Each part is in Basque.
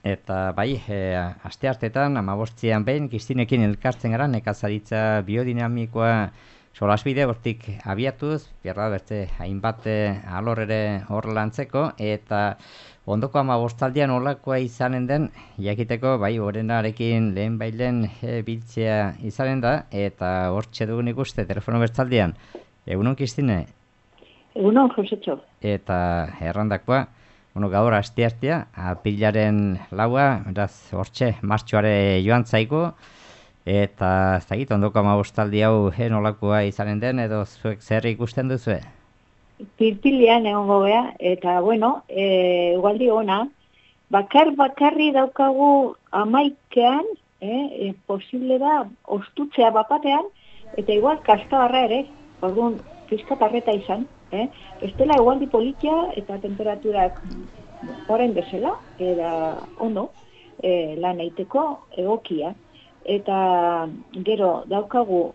Eta bai, asteartetan, 15ean behin, Kristinekin elkartzen gara, nekazaritza biodinamikoa solasbide hortik abiatuz, berra beste hainbat alor ere hor lantzeko, eta ondoko 15aldian olakoa izanen den, jakiteko, bai, orenarekin lehen bailen biltzea izanen da, eta hortxe dugun ikuste, telefono bertzaldian. Egunon, Kristine? Egunon, Josetxo. Eta errandakoa, gaur asteartea, apilaren laua, beraz, hortxe, martxoare joan zaigu, eta ez dakit, ondoko 15aldi hau nolakoa izanen den, edo zuek zer ikusten duzue? Pilpilean egongo gea, eta bueno, ugaldi ona, bakarri daukagu 11ean, posible da, ostutzea bapatean, eta igual kaskabarra ere, orduan, fiskatarreta izan, estela egualdi politia eta temperaturak orain bezala, eta ondo, lan eiteko egokia. Eta gero daukagu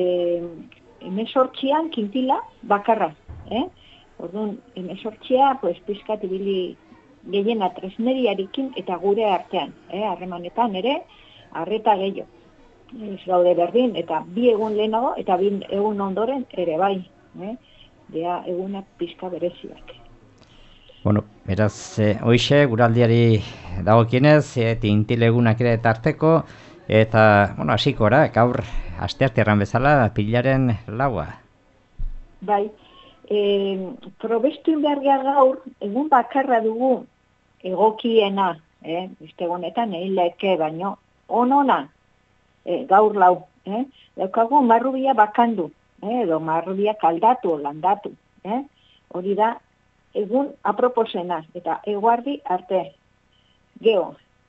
18an kintila bakarra. Orduan, 18a, pues, pizkat ibili gehiena tresneriarekin eta gure artean, harremanetan ere, arreta gehiago. Ez gaude berdin, eta bi egun lehenago, eta bi egun ondoren ere bai. Dea egunak pizka bereziak. Bueno, beraz, hoixe, guraldiari dagokienez, tintilegunak ere tarteko, eta, hasiko gara, gaur asteartean bezala, pilaren laua. Bai, probestu inbergia gaur, egun bakarra dugu egokiena, beste honetan leke baino, onona, gaur lau, daukagu marrubia bakandu, edo marrubia kaldatu, landatu, hori da, egun aproposena, eta eguardi arte. Geo,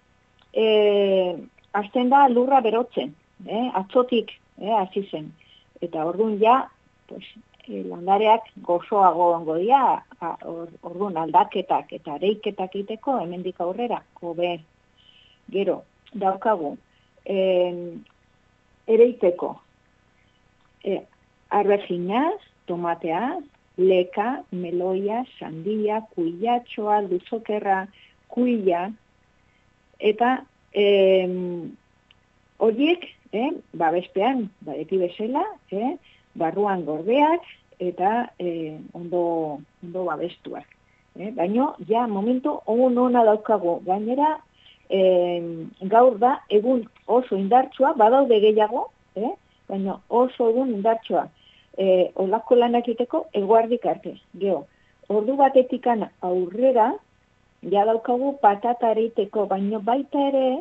azten da lurra berotzen, atzotik, hasi zen. Eta orduan ja, pues, landareak gozoago ongo dira, orduan aldaketak eta areiketak egiteko, hemendik aurrera, hobe. Gero, daukagu, ereiteko, arberginaz, tomatea, leka, meloia, sandia, kuilatxoa, luzokerra, kuila, eta horiek, babespean, badeki bezala, barruan gordeak, eta ondo babestuak. Baina, ja, momentu ona daukago, gainera, gaur da, egun oso indartsua, badaude gehiago, baina oso egun indartsua. Olako lanak egiteko eguardik arte. Geo, ordu batetik aurrera, ja daukagu patata ereiteko, baino baita ere,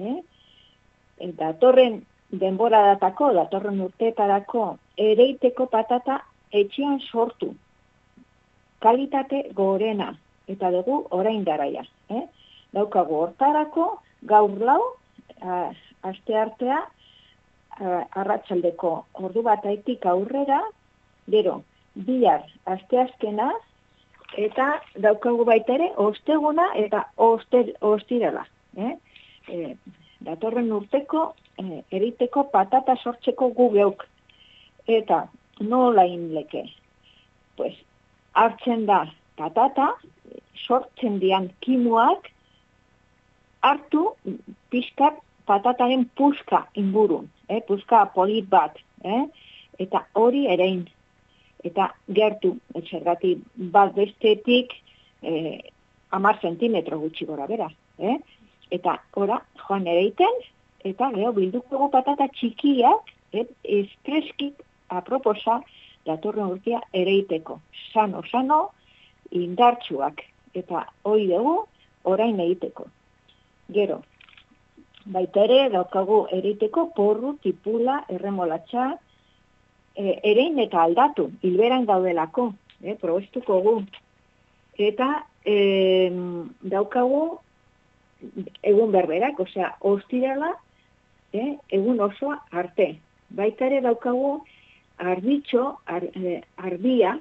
datorren denboradatako, datorren urteetarako, ereiteko patata etxean sortu. Kalitate gorena, eta dugu orain garaia. Daukagu hortarako, gaur lau, asteartea, arratsaldeko ordu bataitik aurrera, gero, bihar asteazkena, eta daukagu baita ere, osteguna eta ostirala. Datorren urteko, eriteko patata sortzeko gu geuk. Eta nola inleke? Pues, hartzen da patata, sortzen dian kimuak, hartu pizkat patataren puska ingurun, puska polit bat, eta hori erein. Eta gertu, zergatik bat bestetik 10 zentimetro gutxi gora bera. Eta ora, joan ereiten, eta gero bilduko patata txikiak, espreskik aproposa datorren urtea ereiteko. Sano, indartsuak, eta hori dugu orain egiteko. Gero, baita ere, daukagu ereiteko porru, tipula, erremolatxa, erein eta aldatu, hilberan gaudelako, probestuko gu. Eta daukagu egun berberak, osea, ostirala, egun osoa arte. Baita ere daukagu arbitxo, arbia,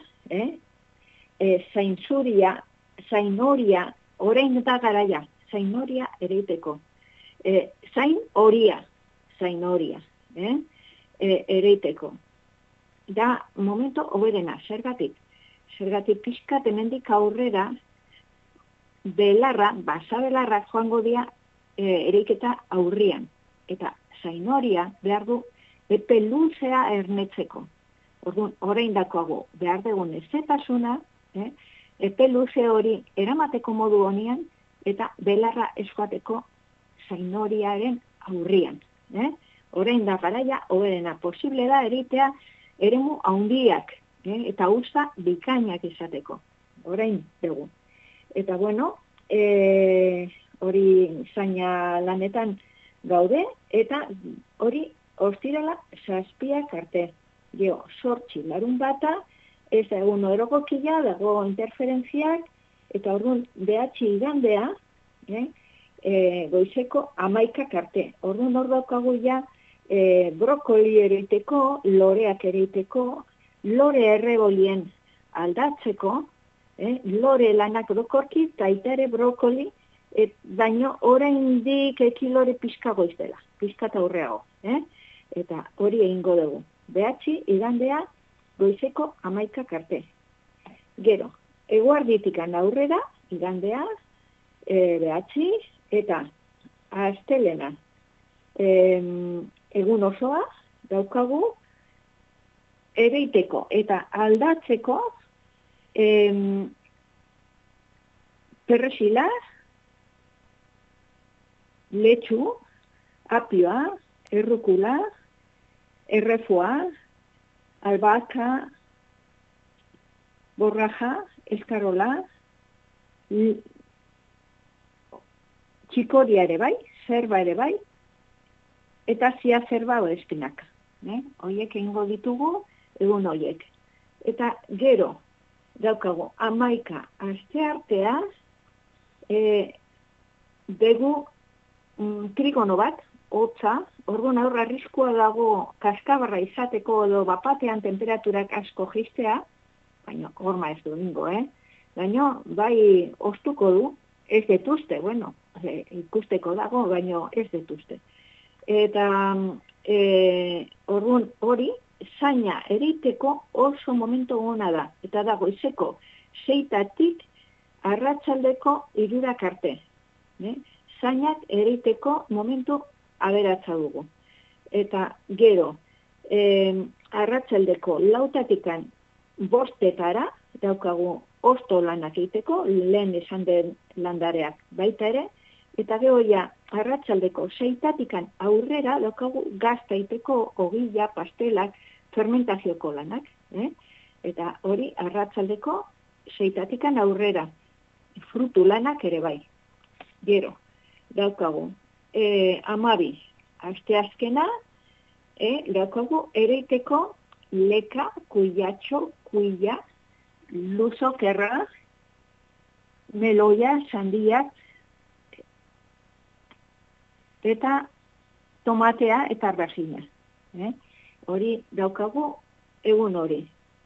zainoria, orain da garaia, zainoria ereiteko. Zainoria, ereiteko. Da, momento hoberena, zergatik. Zergatik pixkat hemendik aurrera, belarra, basa belarrak joango dira ereiketa aurrian. Eta zainoria behar du epe luzea ernetzeko. Orduan, orain dakoago behar dugun ezetasuna, epe luze hori eramateko modu honian, eta belarra eskuateko zainoriaren aurrian. Orain da garaia, hoberena posible da eritea eremu handiak, eta usta bikainak izateko. Orain dugu. Eta bueno, hori zaina lanetan gaude, eta hori ostirala 7 arte. Gero, 8 larun bata, ez da egun erogokia, dago interferentziak, eta orduan behatzi igandea, goizeko 11 arte. Orduan hor daukagu ja, brokoli ereiteko, loreak ereiteko, lore errebolien aldatzeko, lore lanak dokorki, eta ere brokoli, baino oraindik kilore pixka goizela, pixka eta aurreago. Eta hori egingo dugu. Behatzi igandea goizeko 11 arte. Gero, eguarditikan aurrera, igandea, behatzi, eta astelena, egun osoa daukagu ereiteko eta aldatzeko perresila, letxu, apioa, errukula, errefua, albaka, borraja, eskarola, txikoria ere bai, zerba ere bai, eta zia zerba o espinaka. Hoiek egingo ditugu, egun hoiek. Eta gero, daukagu, 11 aste artea, dugu trigono bat, hotza, orduan aurra arriskua dago kaskabarra izateko edo bapatean temperaturak asko jistea, baina horma ez du ningo, baina bai ostuko du, ez detuzte, bueno, ikusteko dago, baina ez detuzte. Eta orduan hori, zaina ereiteko oso momentu gona da, eta da goizeko 6 arratsaldeko 3 arte. Zainak ereiteko momentu aberatza dugu. Eta gero, arratsaldeko 4 5 daukagu osto lanak egiteko, lehen esan den landareak baita ere, eta gero ja, arratsaldeko 6 aurrera daukagu gazta egiteko ogila, pastelak, fermentazioko lanak. Eta hori arratsaldeko 6 aurrera, frutu lanak ere bai. Gero, daukagu, 12 asteazkena, daukagu ereiteko leka, kuiatxo, kuia, luzo, kerra, meloia, sandiak, eta tomatea eta arrazina. Hori daukagu egun hori.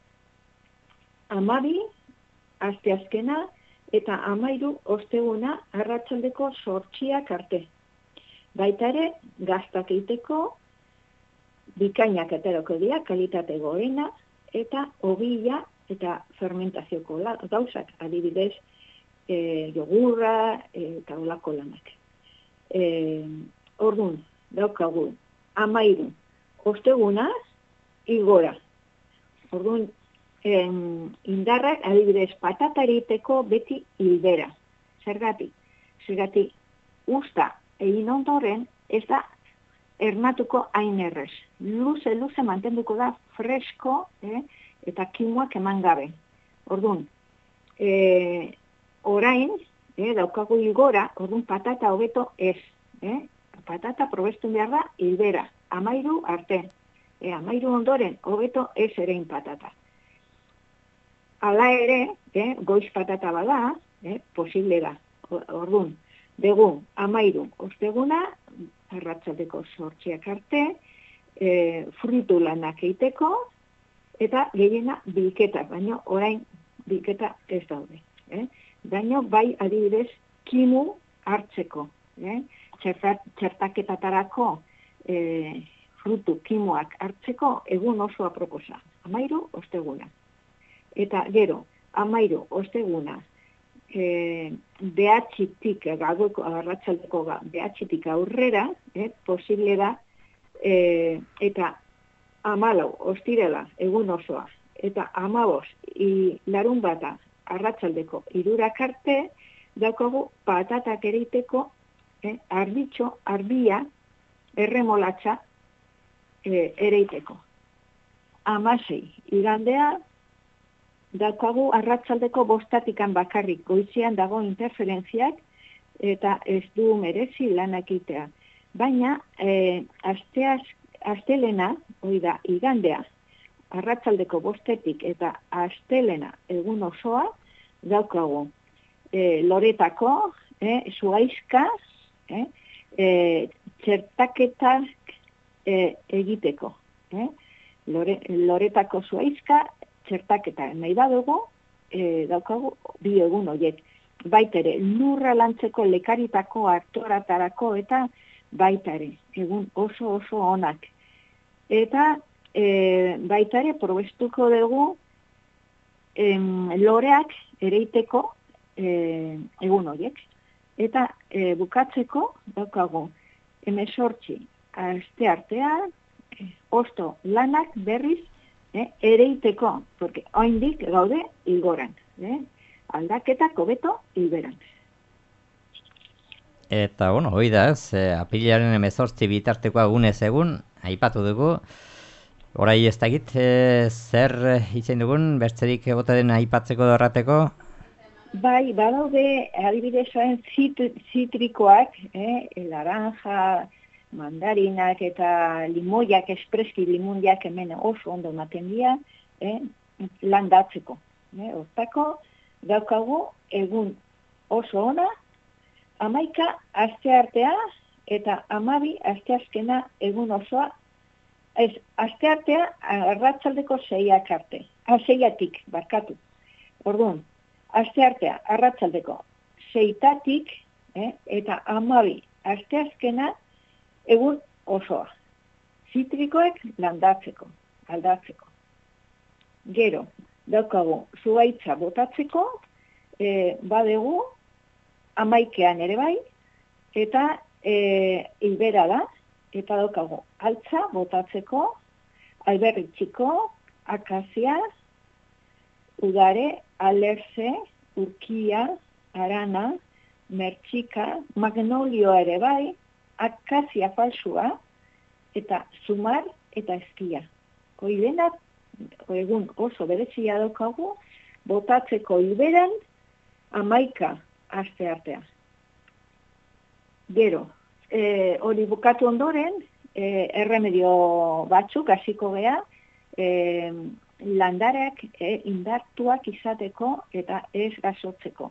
12 asteazkena eta 13 osteguna arratsaldeko 8 arte. Baita ere, gaztak egiteko, bikainak eteroko dira, kalitate gorena, eta ogila eta fermentazioko gauzak, adibidez, jogurra eta olako lanak. Orduan, daukagu, 13 osteguna, igora. Orduan, indarrak, adibidez, patata egiteko beti hilbera. Zergatik, usta egin ondoren, ez da ernatuko hain errez. Luze mantenduko da fresko, eta kimuak eman gabe. Orduan, orain, daukagu igora, orduan patata hobeto ez. Patata probestu behar da hilbera, 13 arte. 13 ondoren, hobeto ez erein patata. Hala ere, goiz patata bada, posible da. Orduan, dugu 13 osteguna, arratsaldeko 8 arte, frutu lanak egiteko, eta gehiena bilketa, baina orain bilketa ez daude. Baina bai adibidez kimu hartzeko. Txertaketatarako frutu kimuak hartzeko egun oso aproposa. 13 osteguna. Eta gero, 13 osteguna behatzitik, gaueko arratsaldeko behatzitik aurrera, posible da, eta 14 ostirala egun osoa, eta 15 larunbata arratsaldeko 3 arte, daukagu patatak ereiteko, arditxo, arbia, erremolatxa ereiteko. 16 igandea, daukagu arratsaldeko 5 bakarrik, goizean dago interferentziak, eta ez du merezi lanak egitea. Baina, astelena, hori da, igandea, arratsaldeko 5 eta astelena egun osoa, daukagu loretako, zuaizka, txertaketak egiteko. Loretako zuaizka, txertaketa nahi badugu, daukagu 2 egun horiek. Baita ere, lurra lantzeko lekaritako aktoratarako eta baita ere, egun oso onak. Eta baita ere, probestuko dugu loreak ereiteko egun horiek. Eta bukatzeko, daukagu, 18 asteartean, osto lanak berriz ereiteko, porque oraindik gaude ilgoran. Aldaketak hobeto hilberan. Eta, hoi da ez, apilaren 18 bitartekoa egunez egun, aipatu dugu. Horai ez dakit, zer itzen dugun, bertzerik egote den aipatzeko dorrateko? Bai, badaude, adibidezoen zitrikoak, laranja, mandarinak eta limoiak, espreski limundiak hemen oso ondo ematen dira, landatzeko. Hortako, daukagu egun oso ona, 11 asteartea eta 12 asteazkena egun osoa, asteartea arratsaldeko 6 arte, 6-tik, barkatu. Orduan, asteartea arratsaldeko 6-tik eta 12 asteazkena egun osoa. Zitrikoek landatzeko, aldatzeko. Gero, daukagu zuhaitza botatzeko, badegu 11 ere bai, eta hilbera da, eta daukagu altza botatzeko, alberritxiko, akazia, udare, alerze, urkia, arana, mertxika, magnolioa ere bai, akazia falsua, eta zumar eta eskia. Hoidenak, egun oso berezia daukagu, botatzeko hilberan 11 aste artea. Gero, hori bukatu ondoren, erremedio batzuk hasiko gea, landareak indartuak izateko eta ez gazotzeko.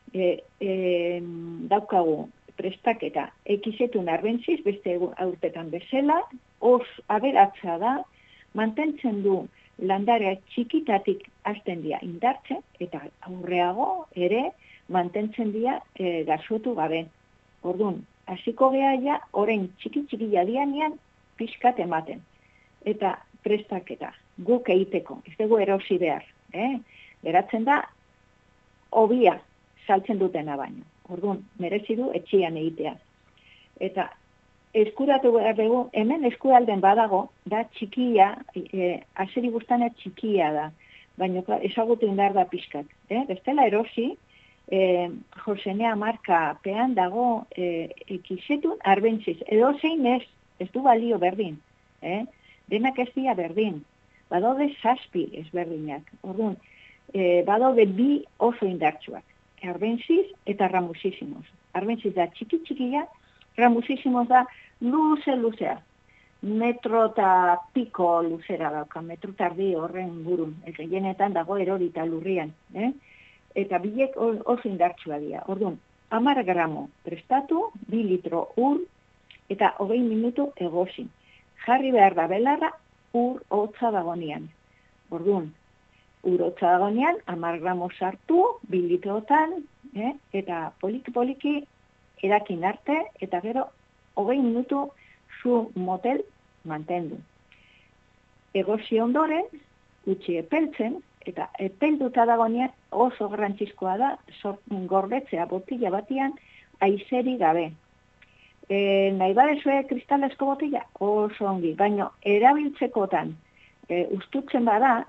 Daukagu prestaketa ekizetun arbentziz, beste aurtetan bezala, aberatsa da, mantentzen du landareak txikitatik hasten dira indartzen, eta aurreago ere mantentzen dira gazotu gabe. Orduan, hasiko gea ja, orain txiki dianean pixkat ematen. Eta prestaketa, guk egiteko, ez dugu erosi behar. Geratzen da, hobia saltzen dutena baino. Orduan, merezi du etxian egitea. Eta eskuratu behar dugu, hemen eskualden badago, da txikia, azeri guztana txikia da, baina ezagutu indar da pixkat. Bestela erosi, Josenea marka pean dago ekizetun arbentziz. Edo zein ez du balio berdin. Denak ez dira berdin. Badaude 7 ezberdinak. Orduan, badaude 2 oso indartsuak. Arbentziz eta ramusizimoz. Arbentziz da txikia, ramusizimoz da luzea. Metro eta piko luzera dauka, metro tardi horren burun. Eta genetan dago erorita lurrian. Eta bilek oso indartsua dira. Orduan, 10 gramo prestatu, 2 litro ur, eta 20 minutu egozin. Jarri behar da belarra, ur hotza dagonean. Orduan, ur hotza dagonean, 10 gramo sartu, 2 litrotan, eta poliki erakin arte, eta gero 20 minutu zu motel mantendu. Egozi ondoren, utzi epeltzen, eta epelduta dagoenean oso garrantzizkoa da gordetzea botila batian aizeri gabe. Nahi badezue kristalezko botila oso ongi, baina erabiltzekotan ustutzen bada,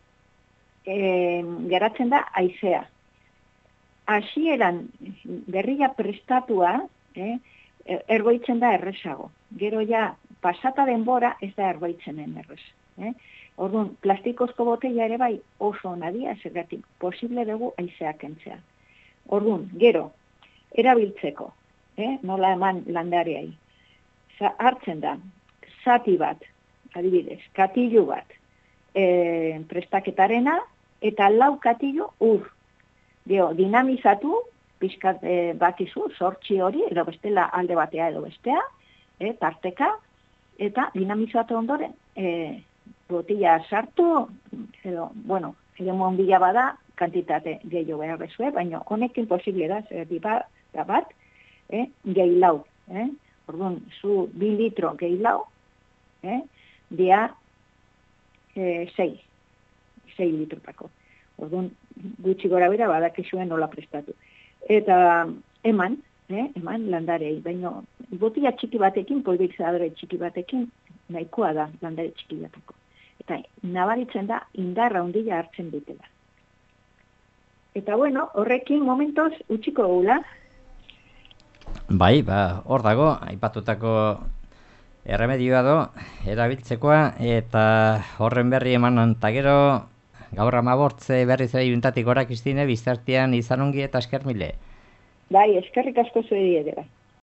geratzen da aizea. Hasieran berria prestatua, ergoitzen da errezago. Gero ja, pasata denbora ez da ergoitzenen errez. Orduan, plastikozko botella ere bai oso nadia, zergatik posible dugu aizea kentzea. Orduan, gero, erabiltzeko, nola eman landareai. Hartzen da, zati bat, adibidez, katilu bat, prestaketarena, eta 4 katilu ur. Gero, dinamizatu, pixkat bakizu, sortxi hori, edo bestela alde batea edo bestea, tarteka, eta dinamizatu ondoren, botila sartu, edo, bueno, edo monbila bada, kantitate gehiago behar bezue, baina honekin posible da, da bat, gehi lau. Orduan, zu 2 litro gehi lau, dia 6 litrotako. Orduan, gutxi gora bera badakizuen nola prestatu. Eta eman landarei, baina botila txiki batekin, pulverizadore txiki batekin, nahikoa da landare txiki bateko. Eta nabaritzen da indarra ondila hartzen dutela. Eta bueno, horrekin momentoz utziko gula. Bai, hor dago, aipatutako erremedioa do, erabiltzekoa, eta horren berri emanon, eta gero, gaur 15 berriz ere juntatik gora, Kristine, bizartean izan ongi eta esker mile. Bai, eskerrik asko zuedi edera.